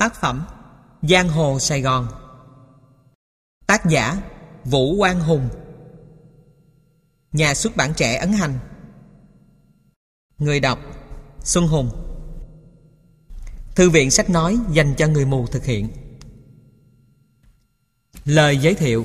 Tác phẩm Giang hồ Sài Gòn. Tác giả Vũ Quang Hùng. Nhà xuất bản Trẻ ấn hành. Người đọc Xuân Hùng. Thư viện sách nói dành cho người mù thực hiện. Lời giới thiệu.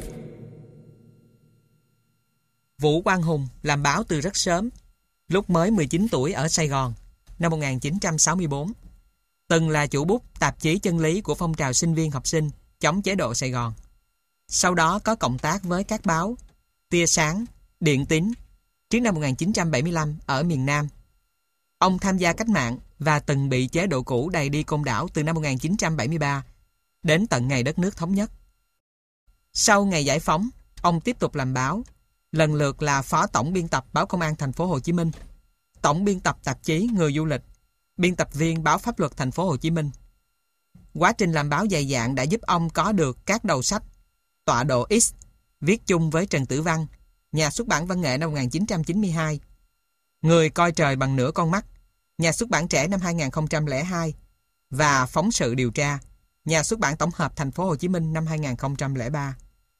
Vũ Quang Hùng làm báo từ rất sớm, lúc mới 19 tuổi ở Sài Gòn, năm 1964. Từng là chủ bút tạp chí Chân lý của phong trào sinh viên học sinh chống chế độ Sài Gòn. Sau đó có cộng tác với các báo Tia Sáng, Điện Tín trước năm 1975 ở miền Nam. Ông tham gia cách mạng và từng bị chế độ cũ đày đi Côn Đảo từ năm 1973 đến tận ngày đất nước thống nhất. Sau ngày giải phóng, ông tiếp tục làm báo, lần lượt là phó tổng biên tập báo Công an Thành phố Hồ Chí Minh, tổng biên tập tạp chí Người Du lịch, biên tập viên báo Pháp luật Thành phố Hồ Chí Minh. Quá trình làm báo dày dạn đã giúp ông có được các đầu sách Tọa độ X, viết chung với Trần Tử Văn, nhà xuất bản Văn nghệ năm 1992, Người coi trời bằng nửa con mắt, nhà xuất bản Trẻ năm 2002 và Phóng sự điều tra, nhà xuất bản Tổng hợp Thành phố Hồ Chí Minh năm 2003.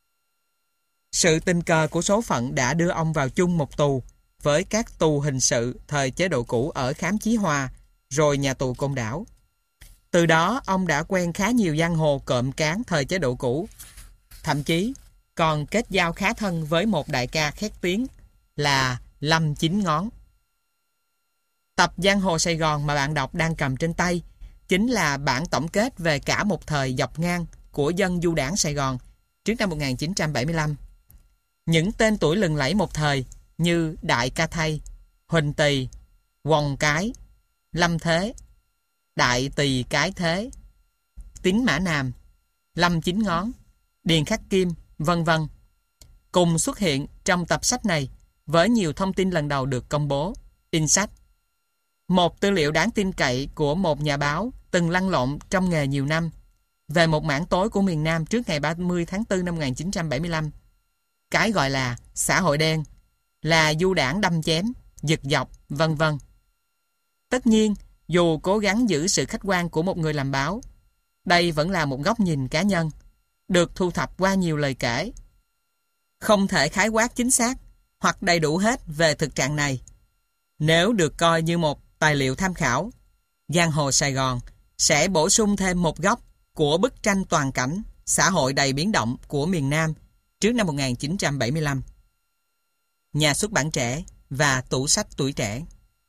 Sự tình cờ của số phận đã đưa ông vào chung một tù với các tù hình sự thời chế độ cũ ở Khám Chí Hòa, rồi nhà tù Côn Đảo. Từ đó ông đã quen khá nhiều giang hồ cộm cán thời chế độ cũ, thậm chí còn kết giao khá thân với một đại ca khét tiếng là Lâm Chín Ngón. Tập Giang hồ Sài Gòn mà bạn đọc đang cầm trên tay chính là bản tổng kết về cả một thời dọc ngang của dân du đảng Sài Gòn trước năm 1975. Những tên tuổi lừng lẫy một thời như Đại Ca Thay, Huỳnh Tỳ, Quòng Cái, Lâm Thế, Đại Tỳ Cái Thế, Tín Mã Nam, Lâm Chín Ngón, Điền Khắc Kim, vân vân, cùng xuất hiện trong tập sách này với nhiều thông tin lần đầu được công bố, in sách. Một tư liệu đáng tin cậy của một nhà báo từng lăn lộn trong nghề nhiều năm về một mảng tối của miền Nam trước ngày 30 tháng 4 năm 1975. Cái gọi là xã hội đen, là du đảng đâm chém, giật dọc, vân vân. Tất nhiên, dù cố gắng giữ sự khách quan của một người làm báo, đây vẫn là một góc nhìn cá nhân, được thu thập qua nhiều lời kể. Không thể khái quát chính xác hoặc đầy đủ hết về thực trạng này. Nếu được coi như một tài liệu tham khảo, Giang hồ Sài Gòn sẽ bổ sung thêm một góc của bức tranh toàn cảnh xã hội đầy biến động của miền Nam trước năm 1975. Nhà xuất bản Trẻ và tủ sách Tuổi Trẻ.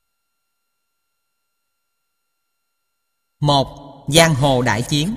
1. Giang hồ đại chiến.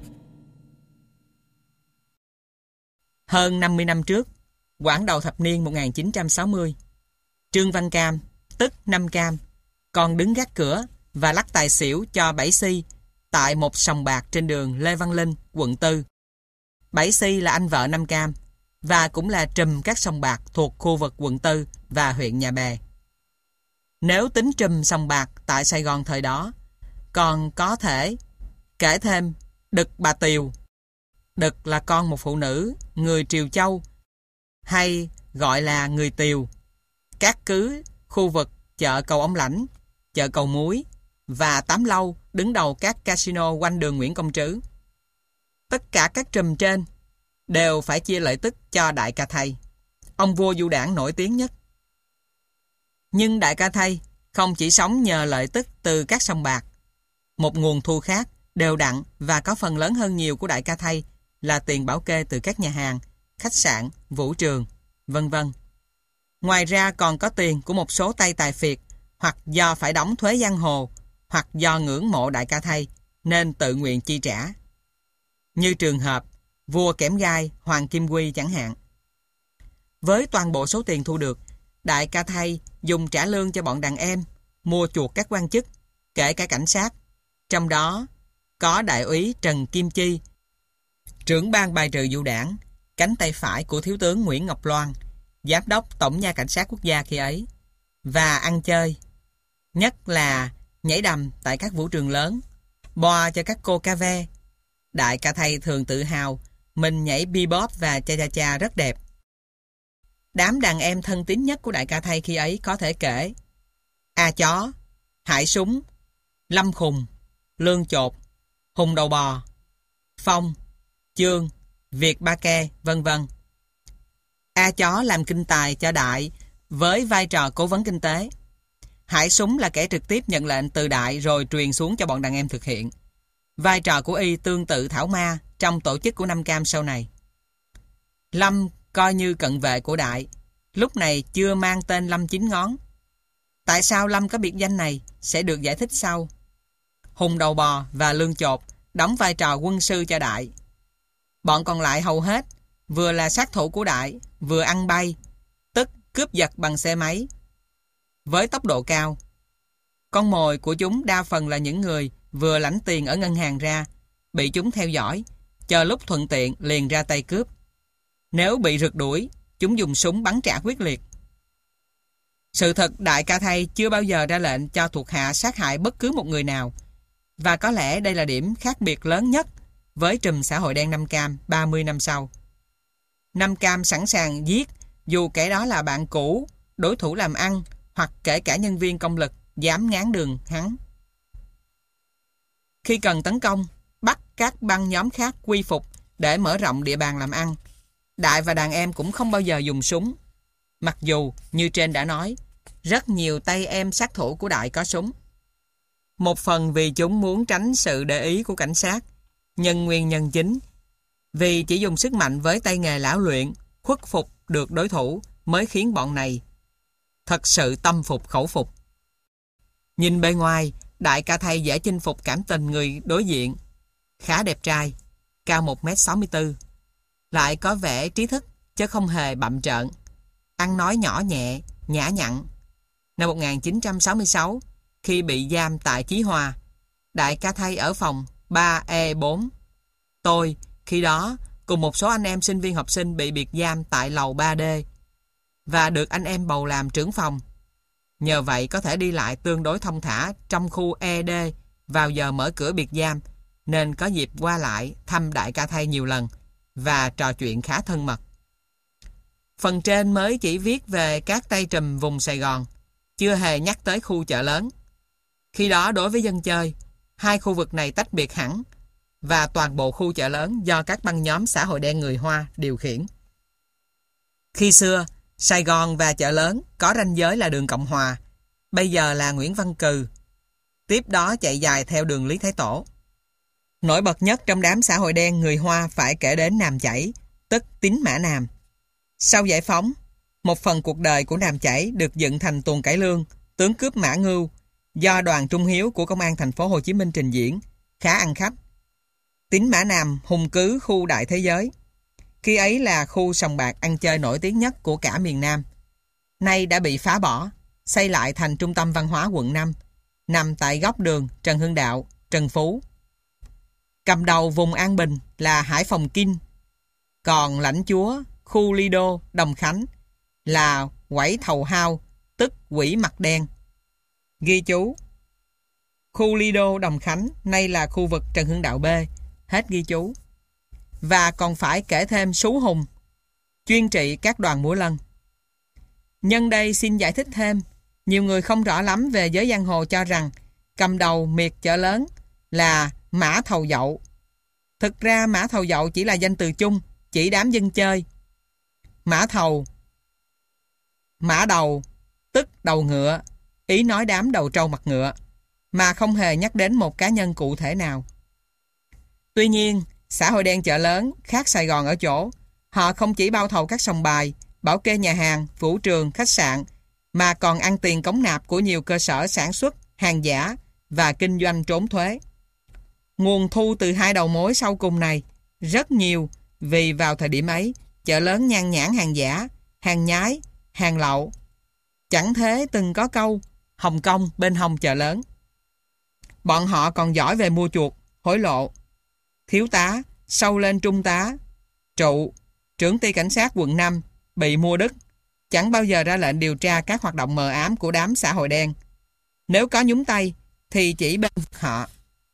Hơn 50 năm trước, khoảng đầu thập niên 1960, Trương Văn Cam, tức Năm Cam, còn đứng gác cửa và lắc tài xỉu cho Bảy Si tại một sòng bạc trên đường Lê Văn Linh, quận 4. Bảy Si là anh vợ Năm Cam và cũng là trùm các sòng bạc thuộc khu vực quận 4 và huyện Nhà Bè. Nếu tính trùm sòng bạc tại Sài Gòn thời đó, còn có thể kể thêm Đực bà Tiều. Đực là con một phụ nữ người Triều Châu, hay gọi là người Tiều, cát cứ khu vực chợ Cầu Ông Lãnh, chợ Cầu Muối và Tám Lâu đứng đầu các casino quanh đường Nguyễn Công Trứ. Tất cả các trùm trên đều phải chia lợi tức cho Đại Ca Thay, ông vua du đảng nổi tiếng nhất. Nhưng Đại Ca Thay không chỉ sống nhờ lợi tức từ các sòng bạc. Một nguồn thu khác, đều đặn và có phần lớn hơn nhiều của Đại Ca Thay là tiền bảo kê từ các nhà hàng, khách sạn, vũ trường, vân vân. Ngoài ra còn có tiền của một số tay tài phiệt, hoặc do phải đóng thuế giang hồ, hoặc do ngưỡng mộ Đại Ca Thay nên tự nguyện chi trả. Như trường hợp vua Kẻm Gai Hoàng Kim Quy chẳng hạn. Với toàn bộ số tiền thu được, Đại Ca Thay dùng trả lương cho bọn đàn em, mua chuộc các quan chức, kể cả cảnh sát. Trong đó có đại úy Trần Kim Chi, trưởng ban bài trừ du đảng, cánh tay phải của thiếu tướng Nguyễn Ngọc Loan, giám đốc Tổng nha Cảnh sát Quốc gia khi ấy, và ăn chơi, nhất là nhảy đầm tại các vũ trường lớn, bo cho các cô ca ve. Đại Ca Thay thường tự hào mình nhảy bebop và cha cha cha rất đẹp. Đám đàn em thân tín nhất của Đại Ca Thay khi ấy có thể kể A Chó, Hải Súng, Lâm Khùng, Lương Chột, Hùng Đầu Bò, Phong, Chương, Việt Ba Ke, vân vân. A Chó làm kinh tài cho Đại với vai trò cố vấn kinh tế. Hải Súng là kẻ trực tiếp nhận lệnh từ Đại rồi truyền xuống cho bọn đàn em thực hiện. Vai trò của y tương tự Thảo Ma trong tổ chức của Nam Cam sau này. Lâm coi như cận vệ của Đại, lúc này chưa mang tên Lâm Chín Ngón. Tại sao Lâm có biệt danh này sẽ được giải thích sau. Hùng Đầu Bò và Lương Chột đóng vai trò quân sư cho Đại. Bọn còn lại hầu hết vừa là sát thủ của Đại, vừa ăn bay, tức cướp giật bằng xe máy với tốc độ cao. Con mồi của chúng đa phần là những người vừa lãnh tiền ở ngân hàng ra, bị chúng theo dõi, chờ lúc thuận tiện liền ra tay cướp. Nếu bị rượt đuổi, chúng dùng súng bắn trả quyết liệt. Sự thật Đại Ca Thay chưa bao giờ ra lệnh cho thuộc hạ sát hại bất cứ một người nào, và có lẽ đây là điểm khác biệt lớn nhất với trùm xã hội đen Nam Cam 30 năm sau. Nam Cam sẵn sàng giết dù kẻ đó là bạn cũ, đối thủ làm ăn, hoặc kể cả nhân viên công lực dám ngáng đường hắn. Khi cần tấn công, bắt các băng nhóm khác quy phục để mở rộng địa bàn làm ăn, Đại và đàn em cũng không bao giờ dùng súng. Mặc dù, như trên đã nói, rất nhiều tay em sát thủ của Đại có súng. Một phần vì chúng muốn tránh sự để ý của cảnh sát, nhưng nguyên nhân chính vì chỉ dùng sức mạnh với tay nghề lão luyện, khuất phục được đối thủ mới khiến bọn này thật sự tâm phục khẩu phục. Nhìn bề ngoài, Đại Ca Thay dễ chinh phục cảm tình người đối diện. Khá đẹp trai, cao 1m64, lại có vẻ trí thức chứ không hề bặm trợn. Ăn nói nhỏ nhẹ, nhã nhặn. Năm 1966, khi bị giam tại Chí Hòa, Đại Ca Thay ở phòng 3E4. Tôi, khi đó, cùng một số anh em sinh viên học sinh bị biệt giam tại lầu 3D và được anh em bầu làm trưởng phòng. Nhờ vậy có thể đi lại tương đối thông thả trong khu ED vào giờ mở cửa biệt giam, nên có dịp qua lại thăm Đại Ca Thay nhiều lần và trò chuyện khá thân mật. Phần trên mới chỉ viết về các tay trùm vùng Sài Gòn, chưa hề nhắc tới khu chợ lớn. Khi đó đối với dân chơi, hai khu vực này tách biệt hẳn, và toàn bộ khu chợ lớn do các băng nhóm xã hội đen người Hoa điều khiển. Khi xưa, Sài Gòn và chợ lớn có ranh giới là đường Cộng Hòa, bây giờ là Nguyễn Văn Cừ, tiếp đó chạy dài theo đường Lý Thái Tổ. Nổi bật nhất trong đám xã hội đen người Hoa phải kể đến Nam Chảy, tức Tín Mã Nam. Sau giải phóng, một phần cuộc đời của Nam Chảy được dựng thành tuồng cải lương, tướng cướp Mã Ngưu, do đoàn Trung Hiếu của Công an thành phố Hồ Chí Minh trình diễn, khá ăn khách. Tín Mã Nam hùng cứ khu đại thế giới. Khi ấy là khu sòng bạc ăn chơi nổi tiếng nhất của cả miền Nam. Nay đã bị phá bỏ, xây lại thành trung tâm văn hóa quận 5, nằm tại góc đường Trần Hưng Đạo, Trần Phú. Cầm đầu vùng An Bình là Hải Phòng Kinh, còn lãnh chúa khu Lido, Đồng Khánh là Quẩy Thầu Hao, tức Quỷ Mặt Đen. Ghi chú: khu Lido, Đồng Khánh nay là khu vực Trần Hưng Đạo B. Hết ghi chú. Và còn phải kể thêm Sú Hùng, chuyên trị các đoàn múa lân. Nhân đây xin giải thích thêm, nhiều người không rõ lắm về giới giang hồ cho rằng cầm đầu miệt chợ lớn là Mã Thầu Dậu. Thực ra Mã Thầu Dậu chỉ là danh từ chung, chỉ đám dân chơi. Mã Thầu, Mã Đầu, tức đầu ngựa, ý nói đám đầu trâu mặt ngựa, mà không hề nhắc đến một cá nhân cụ thể nào. Tuy nhiên, xã hội đen chợ lớn khác Sài Gòn ở chỗ, họ không chỉ bao thầu các sòng bài, bảo kê nhà hàng, vũ trường, khách sạn, mà còn ăn tiền cống nạp của nhiều cơ sở sản xuất, hàng giả và kinh doanh trốn thuế. Nguồn thu từ hai đầu mối sau cùng này rất nhiều, vì vào thời điểm ấy, chợ lớn nhan nhản hàng giả, hàng nhái, hàng lậu. Chẳng thế từng có câu Hồng Kông bên hông chợ lớn. Bọn họ còn giỏi về mua chuộc, hối lộ. Thiếu tá, sau lên trung tá, trụ, trưởng ty cảnh sát quận 5 bị mua đứt, chẳng bao giờ ra lệnh điều tra các hoạt động mờ ám của đám xã hội đen. Nếu có nhúng tay thì chỉ bên họ.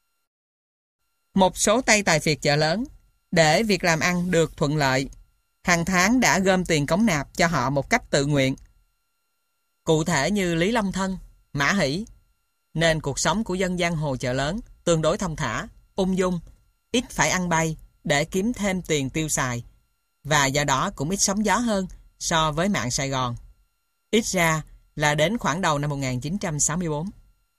Một số tay tài phiệt chợ lớn, để việc làm ăn được thuận lợi, hàng tháng đã gom tiền cống nạp cho họ một cách tự nguyện. Cụ thể như Lý Long Thân, Mã Hỷ, nên cuộc sống của dân giang hồ chợ lớn tương đối thông thả. ung dung, ít phải ăn bay để kiếm thêm tiền tiêu xài, và do đó cũng ít sóng gió hơn so với mạng Sài Gòn. Ít ra là đến khoảng đầu năm 1964.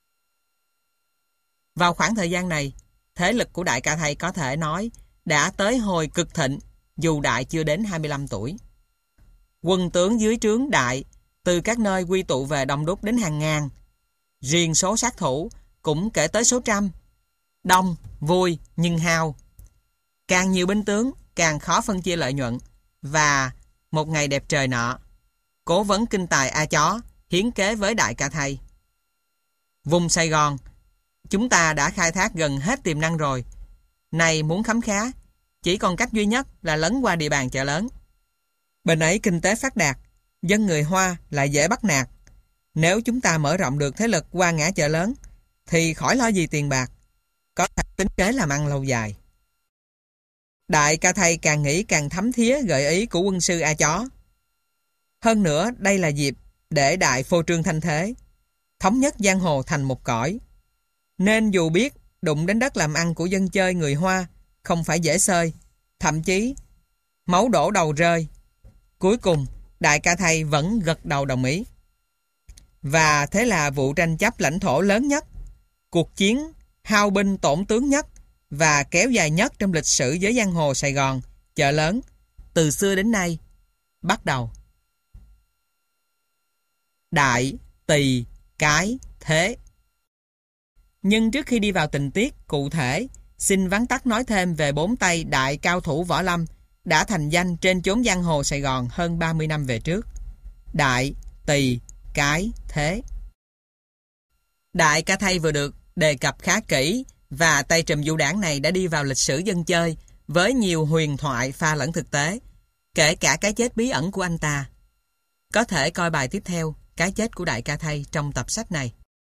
Vào khoảng thời gian này, thế lực của Đại Ca Thây có thể nói đã tới hồi cực thịnh dù Đại chưa đến 25 tuổi. Quân tướng dưới trướng Đại từ các nơi quy tụ về đông đúc đến hàng ngàn. Riêng số sát thủ cũng kể tới số trăm. Đông, vui nhưng hao. Càng nhiều binh tướng càng khó phân chia lợi nhuận. Và một ngày đẹp trời nọ, cố vấn kinh tài A Chó hiến kế với Đại Ca Thây: vùng Sài Gòn chúng ta đã khai thác gần hết tiềm năng rồi. Này muốn khấm khá, chỉ còn cách duy nhất là lấn qua địa bàn chợ lớn. Bên ấy kinh tế phát đạt, dân người Hoa lại dễ bắt nạt. Nếu chúng ta mở rộng được thế lực qua ngã chợ lớn, thì khỏi lo gì tiền bạc, có thể tính kế làm ăn lâu dài. Đại Ca Thây càng nghĩ càng thấm thía gợi ý của quân sư A Chó. Hơn nữa, đây là dịp để Đại phô trương thanh thế, thống nhất giang hồ thành một cõi. Nên dù biết đụng đến đất làm ăn của dân chơi người Hoa không phải dễ xơi, thậm chí máu đổ đầu rơi, cuối cùng Đại Ca Thây vẫn gật đầu đồng ý. Và thế là vụ tranh chấp lãnh thổ lớn nhất, cuộc chiến hao binh tổn tướng nhất và kéo dài nhất trong lịch sử giới giang hồ Sài Gòn, chợ lớn, từ xưa đến nay, bắt đầu. Đại, Tỳ, Cái, Thế. Nhưng trước khi đi vào tình tiết cụ thể, xin vắn tắt nói thêm về 4 tay đại cao thủ võ lâm đã thành danh trên chốn giang hồ Sài Gòn hơn 30 năm về trước. Đại, Tỳ, Cái, Thế. Đại Ca Thây vừa được đề cập khá kỹ, và tay trùm vũ đảng này đã đi vào lịch sử dân chơi với nhiều huyền thoại pha lẫn thực tế, kể cả cái chết bí ẩn của anh ta. Có thể coi bài tiếp theo, cái chết của Đại Ca Thây, trong tập sách này.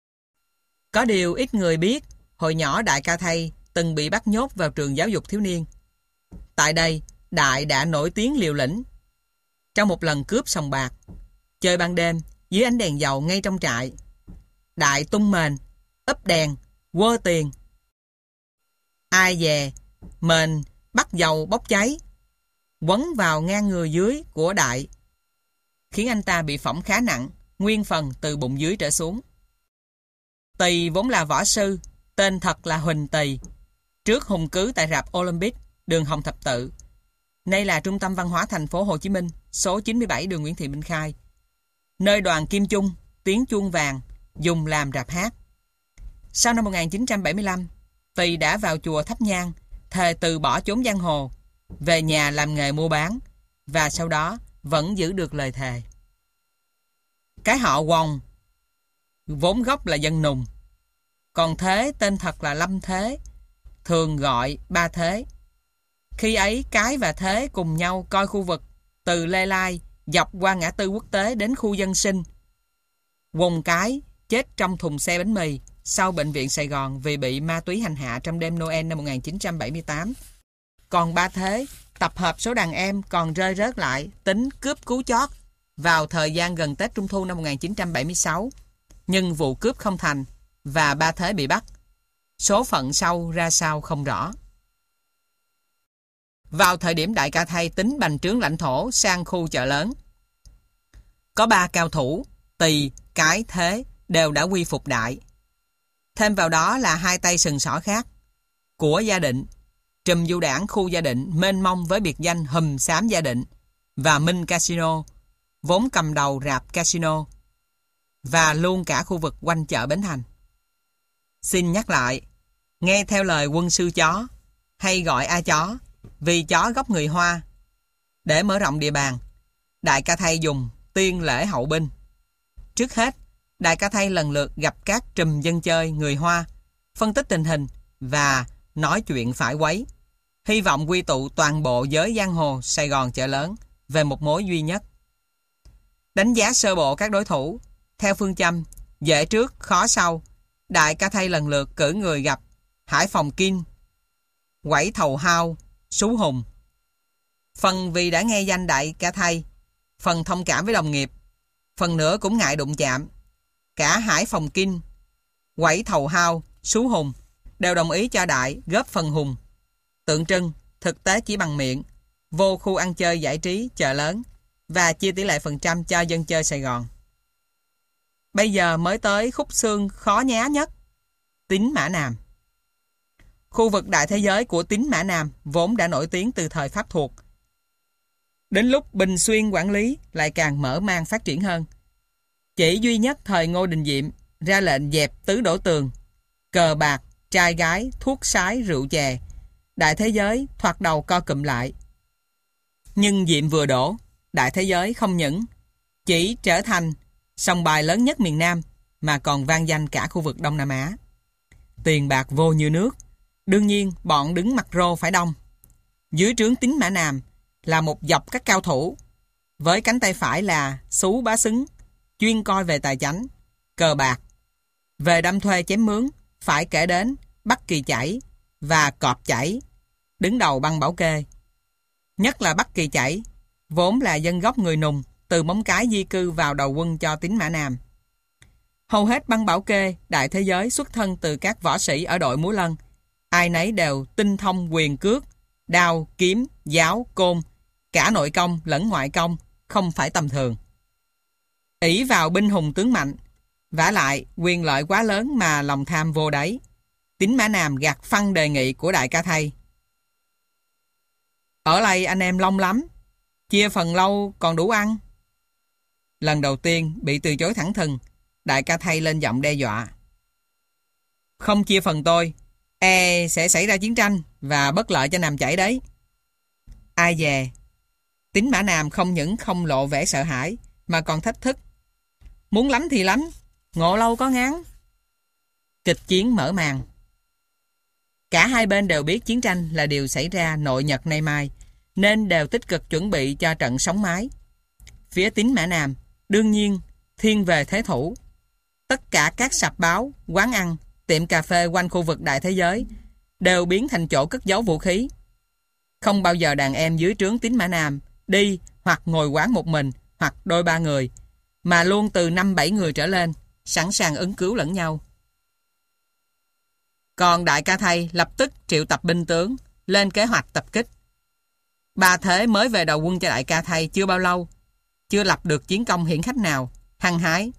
Có điều ít người biết, hồi nhỏ Đại Ca Thây từng bị bắt nhốt vào trường giáo dục thiếu niên. Tại đây, Đại đã nổi tiếng liều lĩnh. Trong một lần cướp sòng bạc, chơi ban đêm dưới ánh đèn dầu ngay trong trại, Đại tung mền, úp đèn, quơ tiền. Ai về, mền bắt dầu bốc cháy, quấn vào ngang người dưới của Đại, khiến anh ta bị phỏng khá nặng, nguyên phần từ bụng dưới trở xuống. Tỳ vốn là võ sư, tên thật là Huỳnh Tỳ, trước hùng cứ tại rạp Olympic, đường Hồng Thập Tự. Nay là Trung tâm Văn hóa thành phố Hồ Chí Minh, số 97 đường Nguyễn Thị Minh Khai, nơi đoàn Kim Chung, tiếng chuông vàng, dùng làm rạp hát. Sau năm 1975, Tỳ đã vào chùa thắp nhang, thề từ bỏ chốn giang hồ, về nhà làm nghề mua bán, và sau đó vẫn giữ được lời thề. Cái họ Quòng vốn gốc là dân Nùng, còn Thế tên thật là Lâm Thế, thường gọi Ba Thế. Khi ấy Cái và Thế cùng nhau coi khu vực từ Lê Lai dọc qua ngã tư Quốc tế đến khu dân sinh. Quòng Cái chết trong thùng xe bánh mì sau bệnh viện Sài Gòn vì bị ma túy hành hạ trong đêm Noel năm 1978. Còn Ba Thế tập hợp số đàn em còn rơi rớt lại tính cướp cứu chót vào thời gian gần Tết Trung Thu năm 1976. Nhưng vụ cướp không thành và Ba Thế bị bắt. Số phận sau ra sao không rõ. Vào thời điểm Đại Ca Thây tính bành trướng lãnh thổ sang khu chợ lớn, có 3 cao thủ, Tỳ, Cái, Thế đều đã quy phục Đại. Thêm vào đó là 2 tay sừng sỏ khác của Gia Định, trùm du đảng khu Gia Định mênh mông với biệt danh Hùm Xám Gia Định, và Minh Casino, vốn cầm đầu rạp casino, và luôn cả khu vực quanh chợ Bến Thành. Xin nhắc lại, nghe theo lời quân sư Chó, hay gọi A Chó, vì chó gốc người Hoa, để mở rộng địa bàn, Đại Ca Thây dùng tiên lễ hậu binh. Trước hết, Đại Ca Thây lần lượt gặp các trùm dân chơi người Hoa, phân tích tình hình và nói chuyện phải quấy, hy vọng quy tụ toàn bộ giới giang hồ Sài Gòn chợ lớn về một mối duy nhất. Đánh giá sơ bộ các đối thủ, theo phương châm dễ trước khó sau, Đại Ca Thây lần lượt cử người gặp Hải Phòng Kim, Quẩy Thầu Hao, Sú Hùng. Phần vì đã nghe danh Đại Ca Thây, phần thông cảm với đồng nghiệp, phần nữa cũng ngại đụng chạm. Cả Hải Phòng Kim, Quẩy Thầu Hao, Sú Hùng đều đồng ý cho Đại góp phần hùng. Tượng trưng, thực tế chỉ bằng miệng, vô khu ăn chơi giải trí, chợ lớn và chia tỷ lệ phần trăm cho dân chơi Sài Gòn. Bây giờ mới tới khúc xương khó nhá nhất, Tín Mã Nam. Khu vực đại thế giới của Tín Mã Nam vốn đã nổi tiếng từ thời Pháp thuộc. Đến lúc Bình Xuyên quản lý lại càng mở mang phát triển hơn. Chỉ duy nhất thời Ngô Đình Diệm ra lệnh dẹp tứ đổ tường, cờ bạc, trai gái, thuốc sái, rượu chè. Đại thế giới thoạt đầu co cụm lại. Nhưng Diệm vừa đổ, đại thế giới không những chỉ trở thành sòng bài lớn nhất miền Nam mà còn vang danh cả khu vực Đông Nam Á. Tiền bạc vô như nước, đương nhiên bọn đứng mặt rô phải đông. Dưới trướng Tín Mã Nam là một dọc các cao thủ, với cánh tay phải là Xú Bá Xứng, chuyên coi về tài chánh, cờ bạc. Về đâm thuê chém mướn, phải kể đến Bắc Kỳ Chảy và Cọp Chảy, đứng đầu băng Bảo Kê. Nhất là Bắc Kỳ Chảy, vốn là dân gốc người Nùng, từ Móng Cái di cư vào đầu quân cho Tín Mã Nam. Hầu hết băng Bảo Kê, đại thế giới xuất thân từ các võ sĩ ở đội Múa Lân. Ai nấy đều tinh thông quyền cước, đao, kiếm, giáo, côn, cả nội công lẫn ngoại công, không phải tầm thường. Ỷ vào binh hùng tướng mạnh, vả lại quyền lợi quá lớn mà lòng tham vô đáy. Tín Mã Nam gạt phăng đề nghị của Đại Ca Thây. Ở đây anh em long lắm, chia phần lâu còn đủ ăn. Lần đầu tiên bị từ chối thẳng thừng, Đại Ca Thây lên giọng đe dọa. Không chia phần tôi, sẽ xảy ra chiến tranh và bất lợi cho Nam Chảy đấy. Ai dè, Tín Mã Nam không những không lộ vẻ sợ hãi mà còn thách thức. Muốn lánh thì lánh, ngộ lâu có ngán. Kịch chiến mở màn. Cả hai bên đều biết chiến tranh là điều xảy ra nội nhật nay mai, nên đều tích cực chuẩn bị cho trận sóng mái. Phía Tín Mã Nam đương nhiên thiên về thế thủ. Tất cả các sạp báo, quán ăn, tiệm cà phê quanh khu vực đại thế giới đều biến thành chỗ cất giấu vũ khí. Không bao giờ đàn em dưới trướng Tín Mã Nam đi hoặc ngồi quán một mình hoặc đôi ba người, mà luôn từ 5-7 người trở lên, sẵn sàng ứng cứu lẫn nhau. Còn Đại Ca Thây lập tức triệu tập binh tướng, lên kế hoạch tập kích. Ba Thế mới về đầu quân cho Đại Ca Thây chưa bao lâu, chưa lập được chiến công hiển hách nào, hăng hái.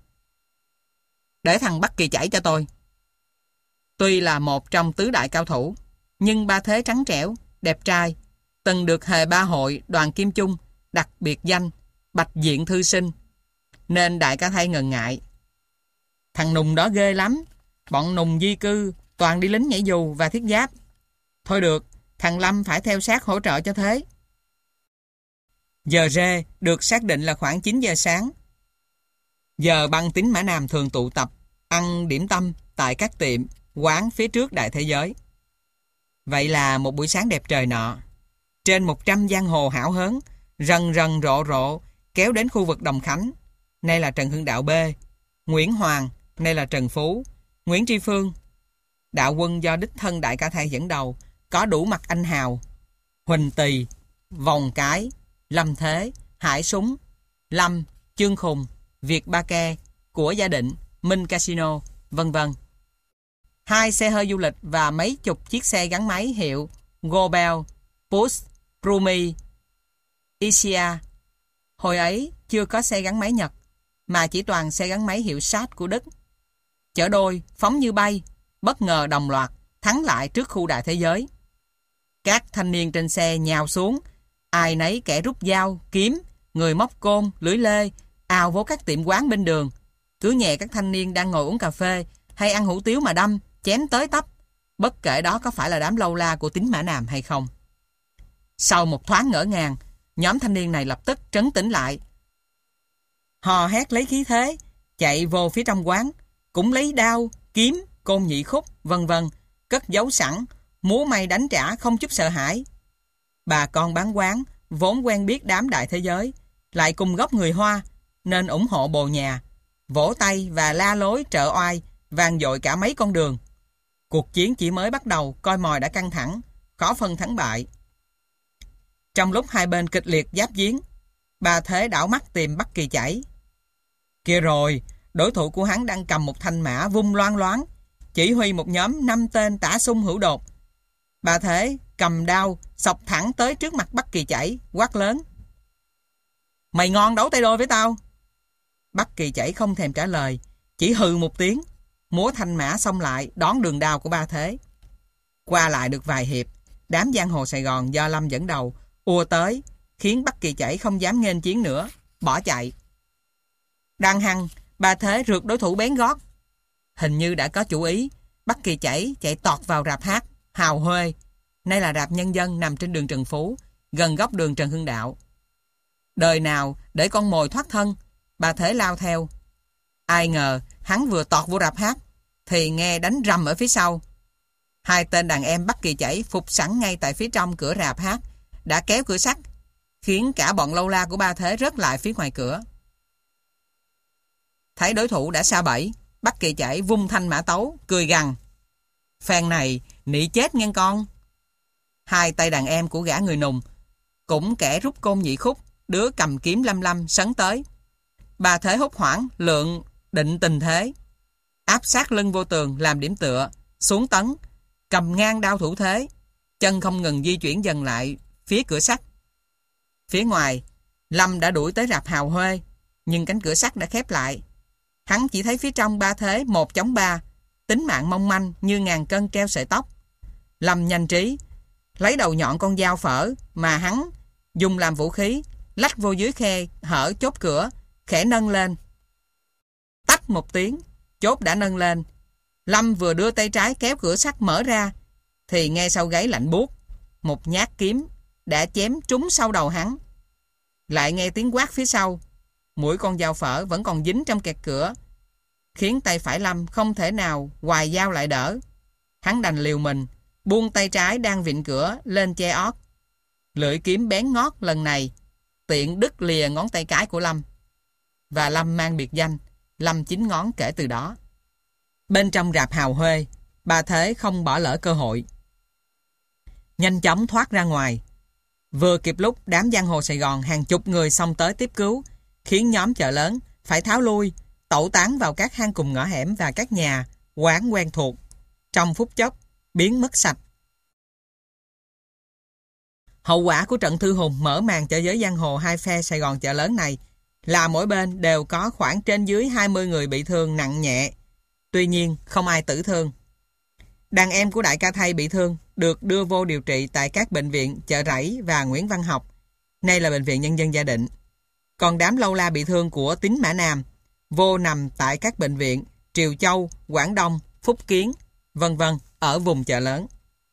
Để thằng Bắc Kỳ Chảy cho tôi. Tuy là một trong tứ đại cao thủ, nhưng Ba Thế trắng trẻo, đẹp trai, từng được hề ba hội Đoàn Kim Chung đặc biệt danh Bạch Diện Thư Sinh, nên Đại Ca Thây ngần ngại. Thằng Nùng đó ghê lắm, bọn Nùng di cư toàn đi lính nhảy dù và thiết giáp. Thôi được, thằng Lâm phải theo sát hỗ trợ cho Thế. Giờ rê được xác định là khoảng 9 giờ sáng. Giờ băng Tín Mã Nam thường tụ tập, ăn điểm tâm tại các tiệm, quán phía trước đại thế giới. Vậy là một buổi sáng đẹp trời nọ, trên 100 giang hồ hão hớn, rần rần rộ rộ, kéo đến khu vực Đồng Khánh, nay là Trần Hưng Đạo B, Nguyễn Hoàng, nay là Trần Phú, Nguyễn Tri Phương. Đạo quân do đích thân Đại Ca Thây dẫn đầu, có đủ mặt anh hào, Huỳnh Tỳ, Vòng Cái, Lâm Thế, Hải Súng, Lâm, Chương Khùng, Việt Ba Ke, Của Gia Định, Minh Casino, vân vân. 2 xe hơi du lịch và mấy chục chiếc xe gắn máy hiệu Gobel, Push, Rumi, Isia. Hồi ấy chưa có xe gắn máy Nhật, mà chỉ toàn xe gắn máy hiệu Sát của Đức. Chở đôi, phóng như bay, bất ngờ đồng loạt, thắng lại trước khu đại thế giới. Các thanh niên trên xe nhào xuống, ai nấy kẻ rút dao, kiếm, người móc côn, lưỡi lê, ào vô các tiệm quán bên đường, cứ nhẹ các thanh niên đang ngồi uống cà phê hay ăn hủ tiếu mà đâm, chém tới tấp, bất kể đó có phải là đám lâu la của Tín Mã Nam hay không. Sau một thoáng ngỡ ngàng, nhóm thanh niên này lập tức trấn tĩnh lại. Hò hét lấy khí thế, chạy vô phía trong quán, cũng lấy đao, kiếm, côn nhị khúc, vân vân, cất giấu sẵn, múa may đánh trả không chút sợ hãi. Bà con bán quán, vốn quen biết đám đại thế giới, lại cùng gốc người Hoa, nên ủng hộ Bồ Nhà, vỗ tay và la lối trợ oai, vang dội cả mấy con đường. Cuộc chiến chỉ mới bắt đầu, coi mồi đã căng thẳng, khó phân thắng bại. Trong lúc hai bên kịch liệt giáp giếng, Ba Thế đảo mắt tìm Bắc Kỳ Chảy. Kia rồi, đối thủ của hắn đang cầm một thanh mã vung loáng loáng, chỉ huy một nhóm 5 tên tả xung hữu đột. Bà Thế cầm đao xộc thẳng tới trước mặt Bắc Kỳ Chảy, quát lớn: "Mày ngon đấu tay đôi với tao?" Bắc Kỳ Chảy không thèm trả lời, chỉ hừ một tiếng, múa thanh mã xông lại đón đường đao của Ba Thế. Qua lại được vài hiệp, đám giang hồ Sài Gòn do Lâm dẫn đầu ùa tới, khiến Bắc Kỳ Chảy không dám nghênh chiến nữa, bỏ chạy. Đang hăng, Ba Thế rượt đối thủ bén gót. Hình như đã có chủ ý, Bắc Kỳ Chảy chạy tọt vào rạp hát Hào Huê, nay là rạp nhân dân nằm trên đường Trần Phú, gần góc đường Trần Hưng Đạo. Đời nào để con mồi thoát thân, Ba Thế lao theo. Ai ngờ hắn vừa tọt vô rạp hát thì nghe đánh rầm ở phía sau. Hai tên đàn em Bắc Kỳ Chảy phục sẵn ngay tại phía trong cửa rạp hát, đã kéo cửa sắt, khiến cả bọn lâu la của Ba Thế rớt lại phía ngoài cửa. Thấy đối thủ đã sa bẫy, Bắc Kỳ Chảy vung thanh mã tấu, cười gằn: "Phen này nị chết ngang con." Hai tay đàn em của gã người nùng cũng kẻ rút côn nhị khúc, đứa cầm kiếm lăm lăm sấn tới. Ba Thế hốt hoảng lượng định tình thế, áp sát lưng vô tường làm điểm tựa, xuống tấn, cầm ngang đao thủ thế, chân không ngừng di chuyển dần lại phía cửa sắt. Phía ngoài, Lâm đã đuổi tới rạp Hào Huê, nhưng cánh cửa sắt đã khép lại. Hắn chỉ thấy phía trong Ba Thế 1-3, tính mạng mong manh như ngàn cân treo sợi tóc. Lâm nhanh trí, lấy đầu nhọn con dao phở mà hắn dùng làm vũ khí, lách vô dưới khe hở chốt cửa, khẽ nâng lên. Tách một tiếng, chốt đã nâng lên. Lâm vừa đưa tay trái kéo cửa sắt mở ra, thì nghe sau gáy lạnh buốt, một nhát kiếm đã chém trúng sau đầu hắn. Lại nghe tiếng quát phía sau, mũi con dao phở vẫn còn dính trong kẹt cửa, khiến tay phải Lâm không thể nào hoài dao lại đỡ. Hắn đành liều mình, buông tay trái đang vịn cửa lên che ót. Lưỡi kiếm bén ngót lần này tiện đứt lìa ngón tay cái của Lâm, và Lâm mang biệt danh Lâm Chín Ngón kể từ đó. Bên trong rạp Hào Huê, Ba Thế không bỏ lỡ cơ hội, nhanh chóng thoát ra ngoài. Vừa kịp lúc đám giang hồ Sài Gòn hàng chục người xông tới tiếp cứu, khiến nhóm chợ lớn phải tháo lui, tẩu tán vào các hang cùng ngõ hẻm và các nhà, quán quen thuộc, trong phút chốc biến mất sạch. Hậu quả của trận thư hùng mở màn cho giới giang hồ hai phe Sài Gòn chợ lớn này là mỗi bên đều có khoảng trên dưới 20 người bị thương nặng nhẹ. Tuy nhiên không ai tử thương. Đàn em của Đại Ca Thay bị thương được đưa vô điều trị tại các bệnh viện Chợ Rẫy và Nguyễn Văn Học, nay là Bệnh viện Nhân dân Gia Định. Còn đám lâu la bị thương của Tín Mã Nam vô nằm tại các bệnh viện Triều Châu, Quảng Đông, Phúc Kiến, vân vân ở vùng chợ lớn.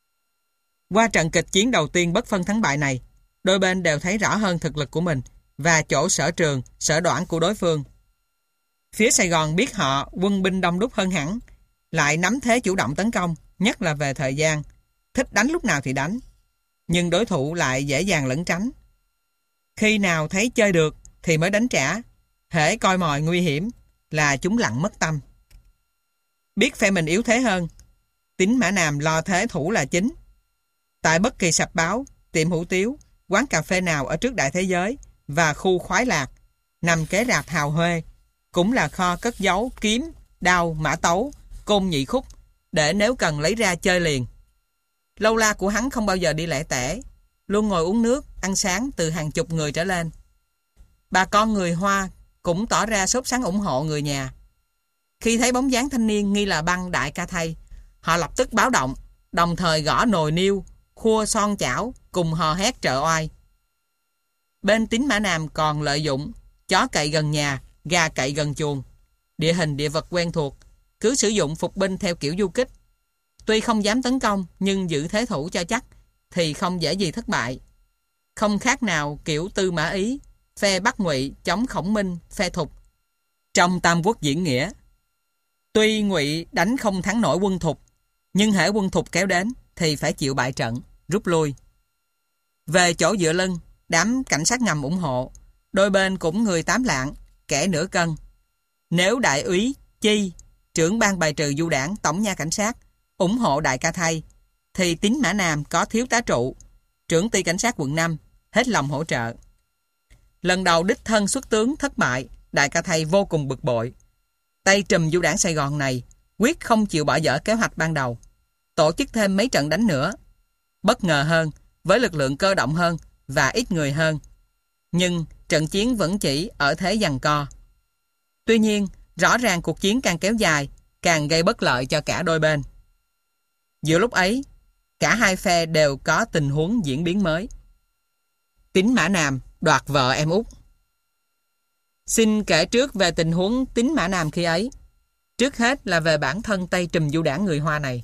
Qua trận kịch chiến đầu tiên bất phân thắng bại này, đôi bên đều thấy rõ hơn thực lực của mình và chỗ sở trường, sở đoản của đối phương. Phía Sài Gòn biết họ quân binh đông đúc hơn hẳn, lại nắm thế chủ động tấn công, nhất là về thời gian, thích đánh lúc nào thì đánh. Nhưng đối thủ lại dễ dàng lẩn tránh. Khi nào thấy chơi được thì mới đánh trả, hễ coi mồi nguy hiểm là chúng lặng mất tâm. Biết phe mình yếu thế hơn, Tín Mã Nam lo thế thủ là chính. Tại bất kỳ sạp báo, tiệm hủ tiếu, quán cà phê nào ở trước Đại Thế Giới và khu Khoái Lạc, nằm kế rạp Hào Huê, cũng là kho cất giấu kiếm, đao, mã tấu, côn nhị khúc, để nếu cần lấy ra chơi liền. Lâu la của hắn không bao giờ đi lẻ tẻ, luôn ngồi uống nước, ăn sáng từ hàng chục người trở lên. Bà con người Hoa cũng tỏ ra sốt sắng ủng hộ người nhà. Khi thấy bóng dáng thanh niên nghi là băng Đại Ca Thay, họ lập tức báo động, đồng thời gõ nồi niêu, khua son chảo, cùng hò hét trợ oai. Bên Tín Mã Nam còn lợi dụng chó cậy gần nhà, gà cậy gần chuồng, địa hình địa vật quen thuộc, cứ sử dụng phục binh theo kiểu du kích. Tuy không dám tấn công nhưng giữ thế thủ cho chắc thì không dễ gì thất bại. Không khác nào kiểu Tư Mã Ý, phe Bắc Ngụy chống Khổng Minh, phe Thục trong Tam Quốc diễn nghĩa. Tuy Ngụy đánh không thắng nổi quân Thục, nhưng hễ quân Thục kéo đến thì phải chịu bại trận, rút lui. Về chỗ dựa lưng, đám cảnh sát ngầm ủng hộ, đôi bên cũng người 8 lạng, kẻ nửa cân. Nếu đại úy Chi, trưởng ban bài trừ du đảng tổng nha cảnh sát, ủng hộ Đại Ca Thay, thì Tín Mã Nam có thiếu tá Trụ, trưởng ty cảnh sát quận 5, hết lòng hỗ trợ. Lần đầu đích thân xuất tướng thất bại, Đại Ca Thay vô cùng bực bội. Tay trùm du đảng Sài Gòn này quyết không chịu bỏ dở kế hoạch ban đầu, tổ chức thêm mấy trận đánh nữa. Bất ngờ hơn, với lực lượng cơ động hơn và ít người hơn. Nhưng trận chiến vẫn chỉ ở thế giằng co. Tuy nhiên, rõ ràng cuộc chiến càng kéo dài, càng gây bất lợi cho cả đôi bên. Giữa lúc ấy, cả hai phe đều có tình huống diễn biến mới. Tín Mã Nam đoạt vợ em út. Xin kể trước về tình huống Tín Mã Nam khi ấy. Trước hết là về bản thân tay trùm du đảng người Hoa này.